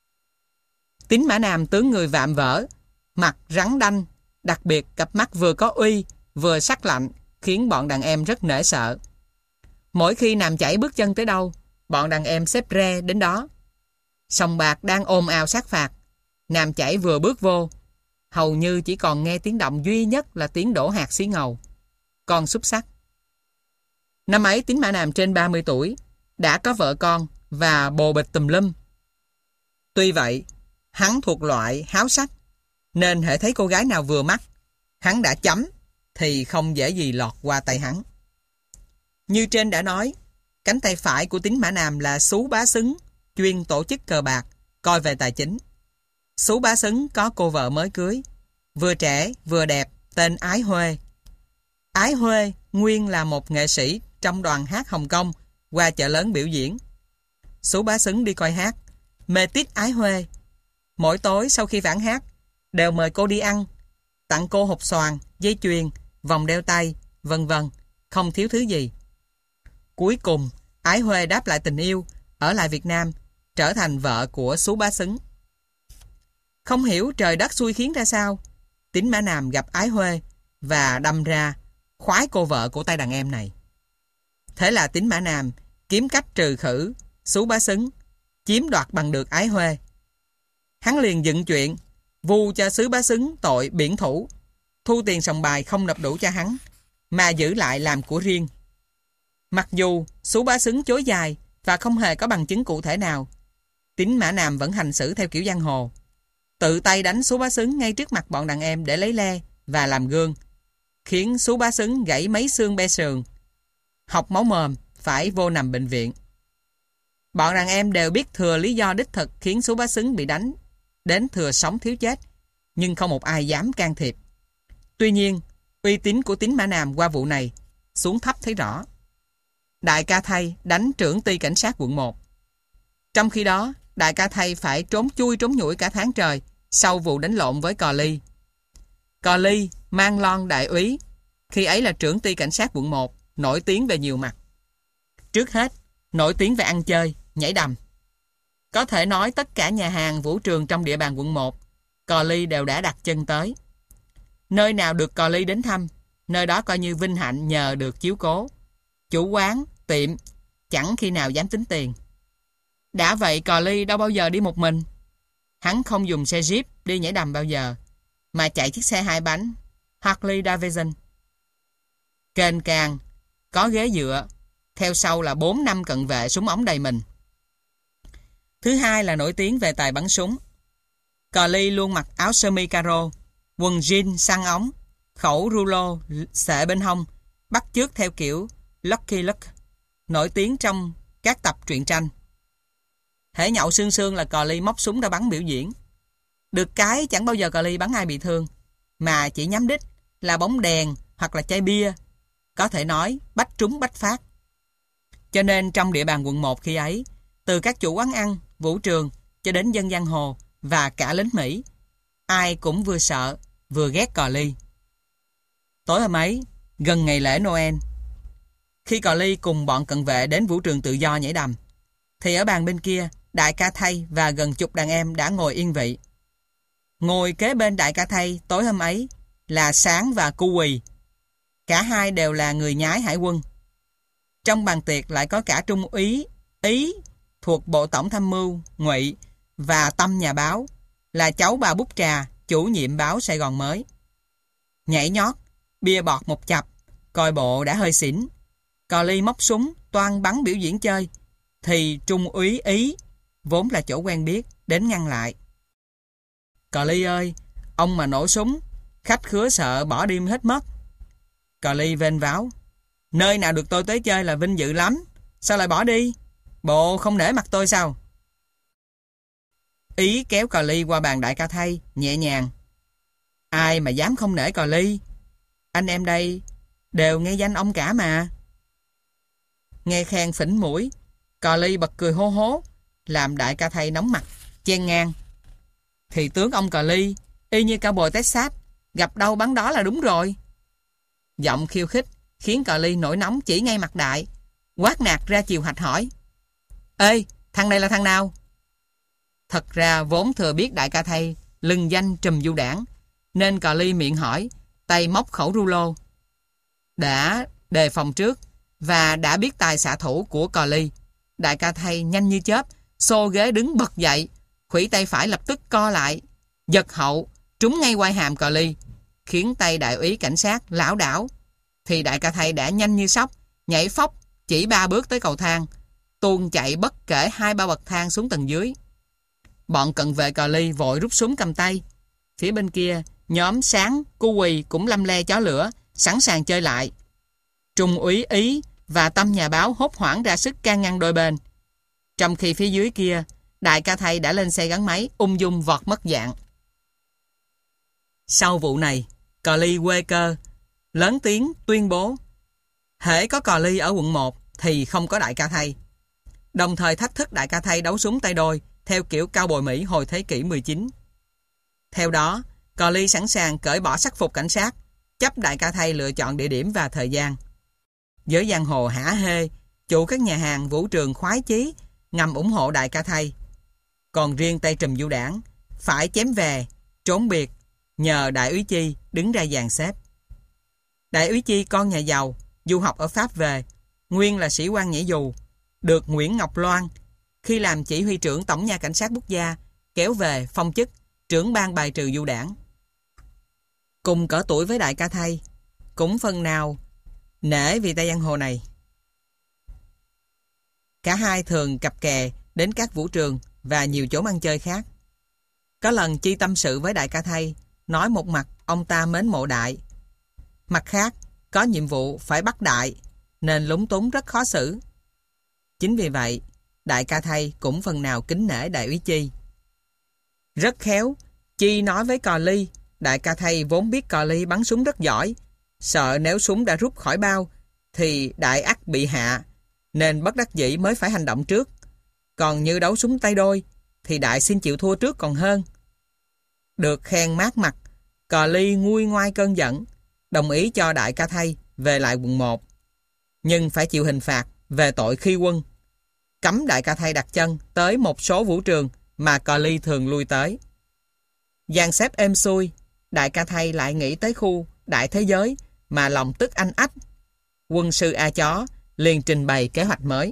Tín Mã Nam tướng người vạm vỡ, mặt rắn đanh, đặc biệt cặp mắt vừa có uy, vừa sắc lạnh, khiến bọn đàn em rất nể sợ. Mỗi khi Nam Chảy bước chân tới đâu, bọn đàn em xếp re đến đó. Sòng bạc đang ồn ào sát phạt, Nam Chảy vừa bước vô, hầu như chỉ còn nghe tiếng động duy nhất là tiếng đổ hạt xí ngầu. Con xúc xắc. Năm ấy Tín Mã Nam trên 30 tuổi, đã có vợ con và bồ bịch tùm lum. Tuy vậy, hắn thuộc loại háo sắc, nên hễ thấy cô gái nào vừa mắt, hắn đã chấm, thì không dễ gì lọt qua tay hắn. Như trên đã nói, cánh tay phải của Tín Mã Nam là Sú Bá Xứng, chuyên tổ chức cờ bạc, coi về tài chính. Sú Bá Xứng có cô vợ mới cưới, vừa trẻ vừa đẹp, tên Ái Huê. Ái Huê nguyên là một nghệ sĩ trong đoàn hát Hồng Kông, qua chợ lớn biểu diễn. Sú Bá Xứng đi coi hát, mê tít Ái Huê. Mỗi tối sau khi vãn hát, đều mời cô đi ăn, tặng cô hộp xoàn, dây chuyền, vòng đeo tay, vân vân, không thiếu thứ gì. Cuối cùng, Ái Huê đáp lại tình yêu, ở lại Việt Nam, trở thành vợ của Sú Bá Xứng. Không hiểu trời đất xui khiến ra sao, Tín Mã Nam gặp Ái Huê và đâm ra khoái cô vợ của tay đàn em này. Thế là Tín Mã Nam kiếm cách trừ khử Sú Bá Xứng, chiếm đoạt bằng được Ái Huê. Hắn liền dựng chuyện vu cho Sú Bá Xứng tội biển thủ, thu tiền sòng bài không nộp đủ cho hắn, mà giữ lại làm của riêng. Mặc dù Sú Bá Xứng chối dài và không hề có bằng chứng cụ thể nào, Tín Mã Nam vẫn hành xử theo kiểu giang hồ, tự tay đánh Sú Bá Xứng ngay trước mặt bọn đàn em để lấy le và làm gương, khiến Sú Bá Xứng gãy mấy xương be sườn, học máu mồm, phải vô nằm bệnh viện. Bọn đàn em đều biết thừa lý do đích thực khiến Sú Bá Xứng bị đánh đến thừa sống thiếu chết, nhưng không một ai dám can thiệp. Tuy nhiên, uy tín của Tín Mã Nam qua vụ này xuống thấp thấy rõ. Đại ca Thay đánh trưởng ty cảnh sát quận 1. Trong khi đó, đại ca Thay phải trốn chui trốn nhủi cả tháng trời sau vụ đánh lộn với Cò Ly. Cò Ly mang lon đại úy, khi ấy là trưởng ty cảnh sát quận 1, nổi tiếng về nhiều mặt. Trước hết, nổi tiếng về ăn chơi, nhảy đầm. Có thể nói tất cả nhà hàng, vũ trường trong địa bàn quận 1, Cò Ly đều đã đặt chân tới. Nơi nào được Cò Ly đến thăm, nơi đó coi như vinh hạnh nhờ được chiếu cố. Chủ quán, tiệm, chẳng khi nào dám tính tiền. Đã vậy Cò Ly đâu bao giờ đi một mình. Hắn không dùng xe Jeep đi nhảy đầm bao giờ, mà chạy chiếc xe 2 bánh Harley Davidson. Kênh càng, có ghế dựa, theo sau là 4 năm cận vệ súng ống đầy mình. Thứ hai là nổi tiếng về tài bắn súng. Cò Ly luôn mặc áo sơ mi caro, quần jean săn ống, khẩu rulo xệ bên hông, bắt chước theo kiểu Lucky Luke, nổi tiếng trong các tập truyện tranh. Hễ nhậu sương sương là Cò Ly móc súng ra bắn biểu diễn. Được cái chẳng bao giờ Cò Ly bắn ai bị thương, mà chỉ nhắm đích là bóng đèn hoặc là chai bia, có thể nói bách trúng bách phát. Cho nên trong địa bàn quận 1 khi ấy, từ các chủ quán ăn, vũ trường cho đến dân giang hồ và cả lính Mỹ, ai cũng vừa sợ vừa ghét Cò Ly. Tối hôm ấy, gần ngày lễ Noel, khi Cò Ly cùng bọn cận vệ đến vũ trường tự do nhảy đầm, thì ở bàn bên kia, đại ca Thay và gần chục đàn em đã ngồi yên vị. Ngồi kế bên đại ca Thay tối hôm ấy là Sáng và Cu Quỳ. Cả hai đều là người nhái hải quân. Trong bàn tiệc lại có cả Trung úy Ý thuộc Bộ Tổng Tham mưu Ngụy và Tâm nhà báo, là cháu bà Bút Trà, chủ nhiệm báo Sài Gòn Mới. Nhảy nhót, bia bọt một chập, coi bộ đã hơi xỉn. Cò Ly móc súng toan bắn biểu diễn chơi, thì Trung úy Ý, vốn là chỗ quen biết, đến ngăn lại. Cò Ly ơi, ông mà nổ súng, khách khứa sợ bỏ đêm hết mất. Cò Ly vênh váo, nơi nào được tôi tới chơi là vinh dự lắm, sao lại bỏ đi? Bộ không nể mặt tôi sao? Ý kéo cò ly qua bàn đại ca thay, nhẹ nhàng. Ai mà dám không nể cò ly? Anh em đây đều nghe danh ông cả mà. Nghe khen phỉnh mũi, cò ly bật cười hô hố, làm đại ca thay nóng mặt, chen ngang. Thì tướng ông cò ly, y như cao bồi Texas, gặp đâu bắn đó là đúng rồi. Giọng khiêu khích, khiến cò ly nổi nóng chỉ ngay mặt đại, quát nạt ra chiều hạch hỏi. Ê, thằng này là thằng nào? Thật ra vốn thừa biết đại ca thay lừng danh trùm du đảng, nên cò ly miệng hỏi, tay móc khẩu rulo. Đã đề phòng trước và đã biết tài xạ thủ của cò ly, đại ca thay nhanh như chớp xô ghế đứng bật dậy, khuỷu tay phải lập tức co lại, giật hậu trúng ngay quai hàm cò ly, khiến tay đại úy cảnh sát lảo đảo. Thì đại ca thay đã nhanh như sóc nhảy phóc chỉ 3 bước tới cầu thang, tuôn chạy bất kể 2-3 bậc thang xuống tầng dưới. Bọn cận vệ cò ly vội rút súng cầm tay. Phía bên kia, nhóm Sáng, Cu Quỳ cũng lăm le chó lửa, sẵn sàng chơi lại. Trung úy Ý và Tâm nhà báo hốt hoảng ra sức can ngăn đôi bên. Trong khi phía dưới kia, đại ca thay đã lên xe gắn máy, ung dung vọt mất dạng. Sau vụ này, cò ly quê cơ, lớn tiếng tuyên bố hễ có cò ly ở quận 1 thì không có đại ca thay. Đồng thời thách thức đại ca thay đấu súng tay đôi theo kiểu cao bồi Mỹ hồi thế kỷ 19. Theo đó, cò ly sẵn sàng cởi bỏ sắc phục cảnh sát, chấp đại ca thay lựa chọn địa điểm và thời gian. Giới giang hồ hả hê, chủ các nhà hàng vũ trường khoái chí ngầm ủng hộ đại ca thay. Còn riêng tay trùm du đảng phải chém về, trốn biệt, nhờ đại úy Chi đứng ra dàn xếp. Đại úy Chi con nhà giàu, du học ở Pháp về, nguyên là sĩ quan nhảy dù, được Nguyễn Ngọc Loan khi làm chỉ huy trưởng Tổng nha cảnh sát quốc gia kéo về phong chức trưởng ban bài trừ du đảng. Cùng cỡ tuổi với đại ca thay, cũng phần nào nể vì tay giang hồ này. Cả hai thường cặp kè đến các vũ trường và nhiều chỗ ăn chơi khác. Có lần Chi tâm sự với đại ca thay, nói một mặt ông ta mến mộ đại, mặt khác có nhiệm vụ phải bắt đại, nên lúng túng rất khó xử. Chính vì vậy, đại ca thay cũng phần nào kính nể đại úy Chi. Rất khéo, Chi nói với cò ly, đại ca thay vốn biết cò ly bắn súng rất giỏi, sợ nếu súng đã rút khỏi bao thì đại ắt bị hạ, nên bất đắc dĩ mới phải hành động trước. Còn như đấu súng tay đôi thì đại xin chịu thua trước còn hơn. Được khen mát mặt, cò ly nguôi ngoai cơn giận, đồng ý cho đại ca thay về lại quận 1, nhưng phải chịu hình phạt về tội khi quân, cấm đại ca thay đặt chân tới một số vũ trường mà cò ly thường lui tới. Dàn xếp êm xuôi, đại ca thay lại nghĩ tới khu đại thế giới mà lòng tức anh ách. Quân sư A Chó liền trình bày kế hoạch mới.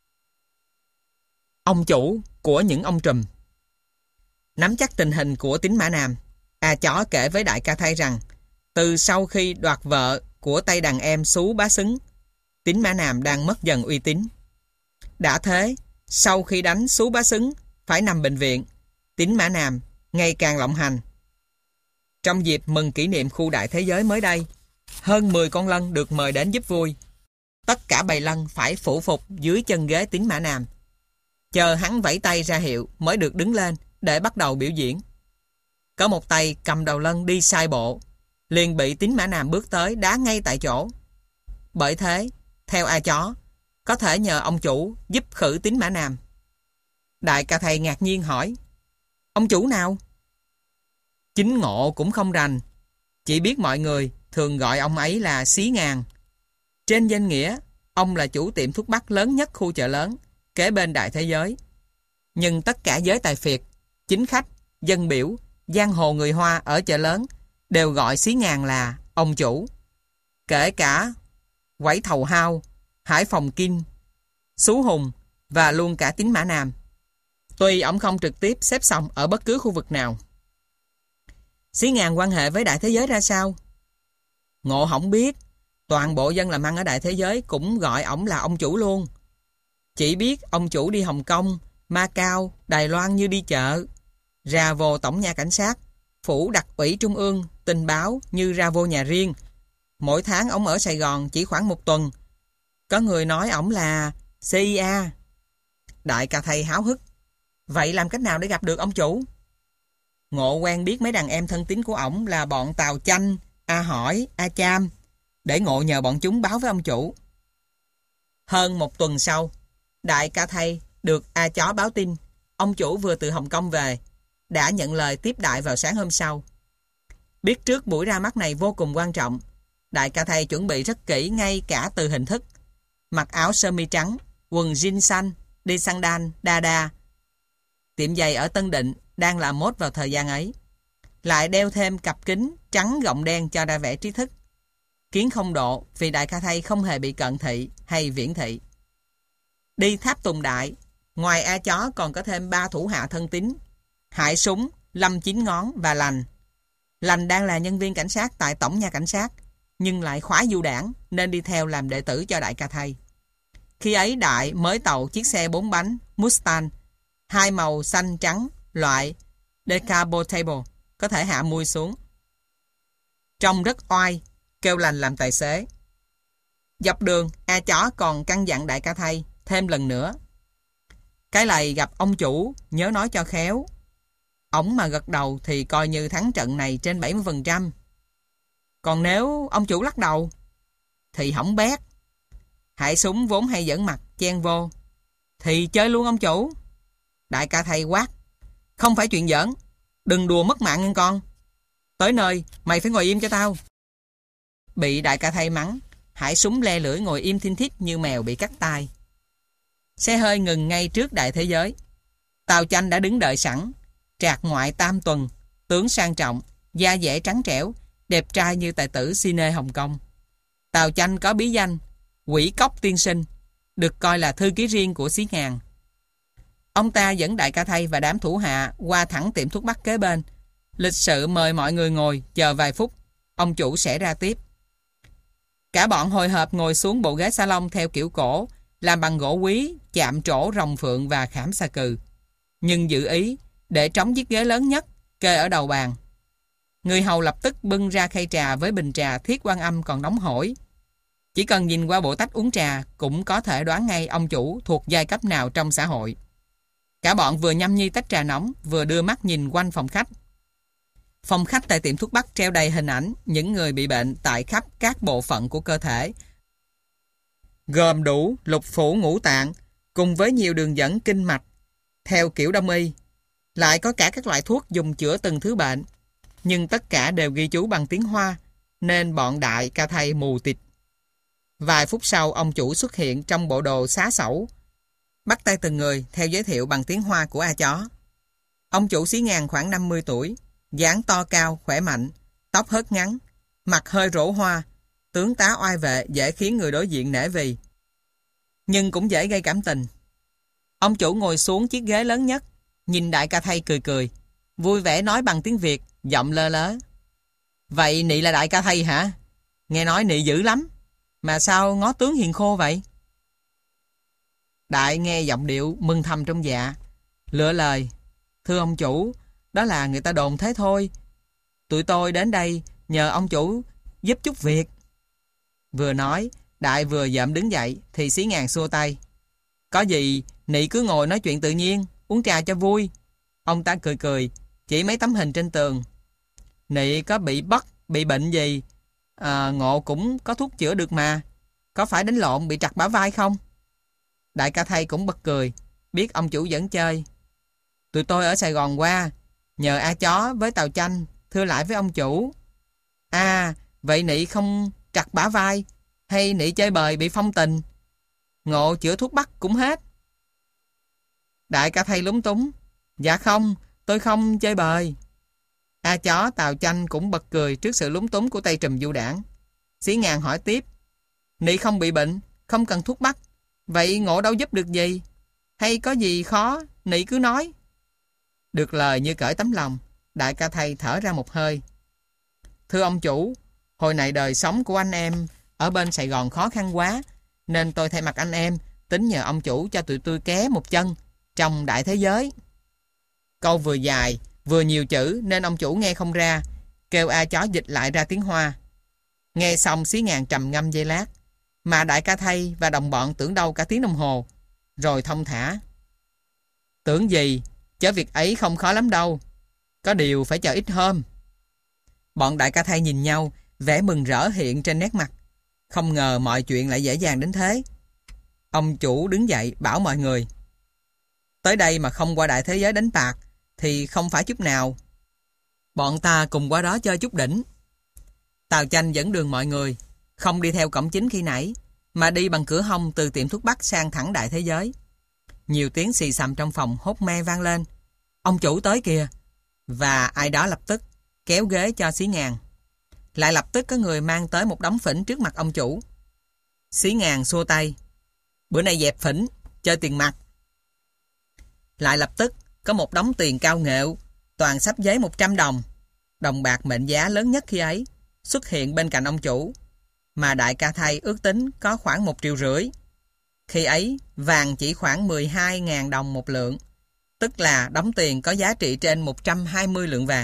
Ông chủ của những ông trùm. Nắm chắc tình hình của Tín Mã Nam, A Chó kể với đại ca thay rằng từ sau khi đoạt vợ của tay đàn em Sú Bá Xứng, Tín Mã Nam đang mất dần uy tín. Đã thế, sau khi đánh Sú Bá Xứng phải nằm bệnh viện, Tín Mã Nam ngày càng lộng hành. Trong dịp mừng kỷ niệm khu đại thế giới mới đây, hơn 10 con lân được mời đến giúp vui. Tất cả bầy lân phải phủ phục dưới chân ghế Tín Mã Nam, chờ hắn vẫy tay ra hiệu mới được đứng lên để bắt đầu biểu diễn. Có một tay cầm đầu lân đi sai bộ, liền bị Tín Mã Nam bước tới đá ngay tại chỗ. Bởi thế, theo A Chó, có thể nhờ ông chủ giúp khử Tín Mã Nam. Đại ca thầy ngạc nhiên hỏi, ông chủ nào? Chính Ngộ cũng không rành, chỉ biết mọi người thường gọi ông ấy là Xí Ngàn. Trên danh nghĩa, ông là chủ tiệm thuốc bắc lớn nhất khu chợ lớn, kế bên đại thế giới. Nhưng tất cả giới tài phiệt, chính khách, dân biểu, giang hồ người Hoa ở chợ lớn đều gọi Xí Ngàn là ông chủ. Kể cả Quẩy Thầu Hao, Hải Phòng Kinh, Sú Hùng và luôn cả Tín Mã Nam. Tuy ông không trực tiếp xếp xong ở bất cứ khu vực nào. Xí Ngàn quan hệ với đại thế giới ra sao? Ngộ không biết. Toàn bộ dân làm ăn ở đại thế giới cũng gọi ổng là ông chủ luôn. Chỉ biết ông chủ đi Hồng Kông, Macau, Đài Loan như đi chợ, ra vô tổng nha cảnh sát, phủ đặc ủy trung ương, tình báo như ra vô nhà riêng. Mỗi tháng ổng ở Sài Gòn chỉ khoảng 1 tuần. Có người nói ổng là CIA. Đại ca thầy háo hức. Vậy làm cách nào để gặp được ông chủ? Ngộ quen biết mấy đàn em thân tín của ổng là bọn Tào Chanh, A Hỏi, A Cham, để Ngộ nhờ bọn chúng báo với ông chủ. Hơn một tuần sau, Đại ca thầy được A Chó báo tin ông chủ vừa từ Hồng Kông về, đã nhận lời tiếp Đại vào sáng hôm sau. Biết trước buổi ra mắt này vô cùng quan trọng, Đại ca thầy chuẩn bị rất kỹ ngay cả từ hình thức. Mặc áo sơ mi trắng, quần jean xanh, đi sandal, đa. Tiệm giày ở Tân Định đang là mốt vào thời gian ấy. Lại đeo thêm cặp kính trắng gọng đen cho ra vẻ trí thức. Kiến không độ vì Đại ca thầy không hề bị cận thị hay viễn thị. Đi tháp tùng Đại, ngoài A Chó còn có thêm 3 thủ hạ thân tín: Hải Súng, Lâm Chín Ngón và Lành. Lành đang là nhân viên cảnh sát tại Tổng nhà cảnh sát, nhưng lại khoái du đảng nên đi theo làm đệ tử cho Đại ca thầy. Khi ấy Đại mới tàu chiếc xe 4 bánh Mustang, 2 màu xanh trắng, loại Decapotable, có thể hạ mui xuống. Trông rất oai, kêu Lành làm tài xế. Dọc đường, A Chó còn căn dặn Đại ca thầy thêm lần nữa: cái này gặp ông chủ nhớ nói cho khéo. Ổng mà gật đầu thì coi như thắng trận này trên 70%. Còn nếu ông chủ lắc đầu thì hỏng bét. Hải Súng vốn hay giỡn mặt chen vô: thì chơi luôn ông chủ. Đại ca thầy quát: không phải chuyện giỡn, đừng đùa mất mạng nghe con. Tới nơi mày phải ngồi im cho tao. Bị Đại ca thầy mắng, Hải Súng le lưỡi ngồi im thinh thít như mèo bị cắt tai. Xe hơi ngừng ngay trước Đại Thế Giới. Tào Chanh đã đứng đợi sẵn, trạc ngoại tam tuần, tướng sang trọng, da dẻ trắng trẻo, đẹp trai như tài tử cine Hồng Kông. Tào Chanh có bí danh Quỷ Cốc Tiên Sinh, được coi là thư ký riêng của Xí Ngàn. Ông ta dẫn Đại ca thầy và đám thủ hạ qua thẳng tiệm thuốc bắc kế bên, lịch sự mời mọi người ngồi chờ vài phút, ông chủ sẽ ra tiếp. Cả bọn hồi hộp ngồi xuống bộ ghế salon theo kiểu cổ, làm bằng gỗ quý, chạm trổ rồng phượng và khảm sa cừ, nhưng giữ ý để trống chiếc ghế lớn nhất kê ở đầu bàn. Người hầu lập tức bưng ra khay trà với bình trà Thiết Quan Âm còn nóng hổi. Chỉ cần nhìn qua bộ tách uống trà cũng có thể đoán ngay ông chủ thuộc giai cấp nào trong xã hội. Cả bọn vừa nhâm nhi tách trà nóng, vừa đưa mắt nhìn quanh phòng khách. Phòng khách tại tiệm thuốc bắc treo đầy hình ảnh những người bị bệnh tại khắp các bộ phận của cơ thể, gồm đủ lục phủ ngũ tạng, cùng với nhiều đường dẫn kinh mạch theo kiểu Đông y. Lại có cả các loại thuốc dùng chữa từng thứ bệnh, nhưng tất cả đều ghi chú bằng tiếng Hoa, nên bọn Đại ca thầy mù tịt. Vài phút sau, ông chủ xuất hiện trong bộ đồ xá xẩu, bắt tay từng người theo giới thiệu bằng tiếng Hoa của A Chó. Ông chủ Xí Ngàn khoảng 50 tuổi, dáng to cao, khỏe mạnh, tóc hớt ngắn, mặt hơi rỗ hoa, tướng tá oai vệ dễ khiến người đối diện nể vì, nhưng cũng dễ gây cảm tình. Ông chủ ngồi xuống chiếc ghế lớn nhất, nhìn Đại ca thầy cười cười, vui vẻ nói bằng tiếng Việt, giọng lơ lớ: vậy nị là Đại ca thầy hả? Nghe nói nị dữ lắm, mà sao ngó tướng hiền khô vậy? Đại nghe giọng điệu mừng thầm trong dạ, lựa lời: thưa ông chủ, đó là người ta đồn thế thôi. Tụi tôi đến đây nhờ ông chủ giúp chút việc. Vừa nói, Đại vừa dợm đứng dậy thì Xí Ngàn xua tay: có gì nị cứ ngồi nói chuyện tự nhiên, uống trà cho vui. Ông ta cười cười, chỉ mấy tấm hình trên tường: nị có bị bất, bị bệnh gì? Ngộ cũng có thuốc chữa được mà. Có phải đánh lộn bị trật bả vai không? Đại ca thầy cũng bật cười, biết ông chủ vẫn chơi: tụi tôi ở Sài Gòn qua, nhờ A Chó với Tào Chanh thưa lại với ông chủ. À, vậy nị không trật bả vai, hay nị chơi bời bị phong tình? Ngộ chữa thuốc bắc cũng hết. Đại ca thầy lúng túng: dạ không, tôi không chơi bời. A Chó, Tào Chanh cũng bật cười trước sự lúng túng của tay trùm du đảng. Xí Ngàn hỏi tiếp: nị không bị bệnh, không cần thuốc bắc, vậy Ngộ đâu giúp được gì? Hay có gì khó, nị cứ nói. Được lời như cởi tấm lòng, Đại ca thầy thở ra một hơi: thưa ông chủ, hồi này đời sống của anh em ở bên Sài Gòn khó khăn quá, nên tôi thay mặt anh em tính nhờ ông chủ cho tụi tôi ké một chân trong Đại Thế Giới. Câu vừa dài vừa nhiều chữ nên ông chủ nghe không ra, kêu A Chó dịch lại ra tiếng Hoa. Nghe xong Xí Ngàn trầm ngâm giây lát, mà Đại ca thầy và đồng bọn tưởng đâu cả tiếng đồng hồ, rồi thông thả: Tưởng gì, chớ việc ấy không khó lắm đâu. Có điều phải chờ ít hôm. Bọn đại ca thầy nhìn nhau, vẻ mừng rỡ hiện trên nét mặt. Không ngờ mọi chuyện lại dễ dàng đến thế. Ông chủ đứng dậy bảo mọi người: tới đây mà không qua đại thế giới đánh bạc thì không phải chút nào. Bọn ta cùng qua đó chơi chút đỉnh. Tào Chanh dẫn đường mọi người, không đi theo cổng chính khi nãy, mà đi bằng cửa hông từ tiệm thuốc bắc sang thẳng đại thế giới. Nhiều tiếng xì xầm trong phòng hốt me vang lên. Ông chủ tới kìa. Và ai đó lập tức kéo ghế cho Xí Ngàn. Lại lập tức có người mang tới một đống phỉnh trước mặt ông chủ. Xí Ngàn xua tay: bữa nay dẹp phỉnh, chơi tiền mặt. Lại lập tức có một đống tiền cao nghệu, toàn sắp giấy 100 đồng, đồng bạc mệnh giá lớn nhất khi ấy, xuất hiện bên cạnh ông chủ, mà đại ca thầy ước tính có khoảng 1,5 triệu. Khi ấy, vàng chỉ khoảng 12.000 đồng một lượng, tức là đống tiền có giá trị trên 120 lượng vàng.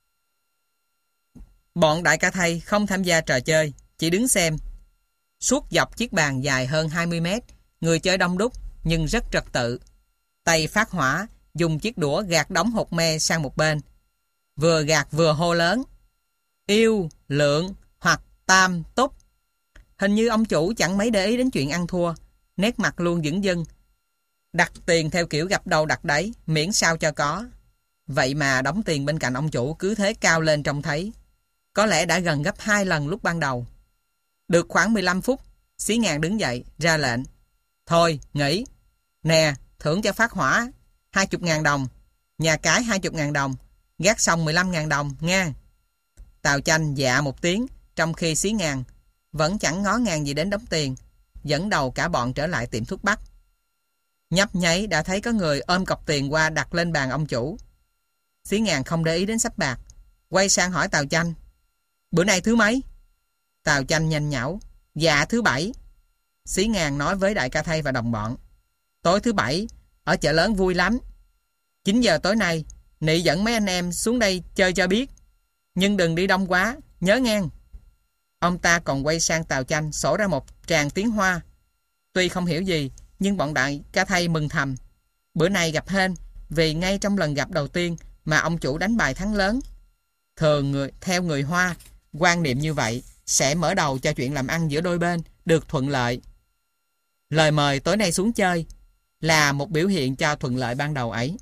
Bọn đại ca thầy không tham gia trò chơi, chỉ đứng xem. Suốt dọc chiếc bàn dài hơn 20 mét, người chơi đông đúc nhưng rất trật tự. Tay phát hỏa, dùng chiếc đũa gạt đống hột me sang một bên. Vừa gạt vừa hô lớn: yêu, lượng hoặc tam túc. Hình như ông chủ chẳng mấy để ý đến chuyện ăn thua, nét mặt luôn dửng dưng. Đặt tiền theo kiểu gặp đâu đặt đấy, miễn sao cho có. Vậy mà đống tiền bên cạnh ông chủ cứ thế cao lên trông thấy. Có lẽ đã gần gấp 2 lần lúc ban đầu. Được khoảng 15 phút, Xí Ngàn đứng dậy, ra lệnh: thôi, nghỉ. Nè, thưởng cho phát hỏa 20.000 đồng, nhà cái 20.000 đồng, gác xong 15.000 đồng, nha. Tào Chanh dạ một tiếng, trong khi Xí Ngàn vẫn chẳng ngó ngàng gì đến đống tiền, dẫn đầu cả bọn trở lại tiệm thuốc bắc. Nhấp nháy đã thấy có người ôm cọc tiền qua đặt lên bàn ông chủ. Xí Ngàn không để ý đến sắp bạc, quay sang hỏi Tào Chanh: bữa nay thứ mấy? Tào Chanh nhanh nhảu: dạ thứ bảy. Xí Ngàn nói với đại ca thầy và đồng bọn: tối thứ bảy ở chợ lớn vui lắm. 9 giờ tối nay Nị dẫn mấy anh em xuống đây chơi cho biết, nhưng đừng đi đông quá, nhớ ngang. Ông ta còn quay sang Tào Chanh sổ ra một tràng tiếng Hoa. Tuy không hiểu gì, nhưng bọn đại ca thầy mừng thầm. Bữa nay gặp hên, vì ngay trong lần gặp đầu tiên mà ông chủ đánh bài thắng lớn. Thường theo người Hoa, quan niệm như vậy sẽ mở đầu cho chuyện làm ăn giữa đôi bên được thuận lợi. Lời mời tối nay xuống chơi là một biểu hiện cho thuận lợi ban đầu ấy.